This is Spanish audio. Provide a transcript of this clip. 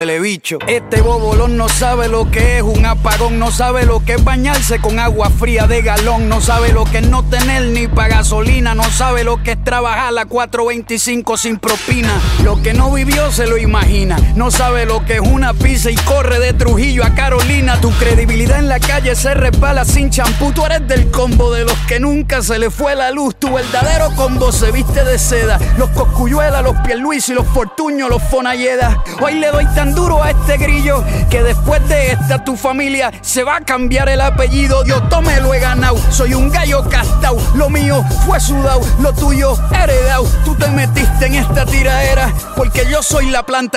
bicho. Este bobolón no sabe lo que es un apagón, no sabe lo que es bañarse con agua fría de galón, no sabe lo que es no tener ni pa' gasolina, no sabe lo que es trabajar a 4.25 sin propina. Lo que no vivió se lo imagina, no sabe lo que es una pizza y corre de Trujillo a Carolina. Tu credibilidad en la calle se resbala sin champú, tú eres del combo de los que nunca se le fue la luz. Tu verdadero combo se viste de seda, los Cosculluela, los Pierluisi, los Fortuño, los Fonalleda. Hoy le doy tan duro a este grillo que después de esta tu familia se va a cambiar el apellido. Yo me lo he ganado, soy un gallo castao, lo mío fue sudao, lo tuyo heredao. Tú te metiste en esta tiraera porque yo soy la planta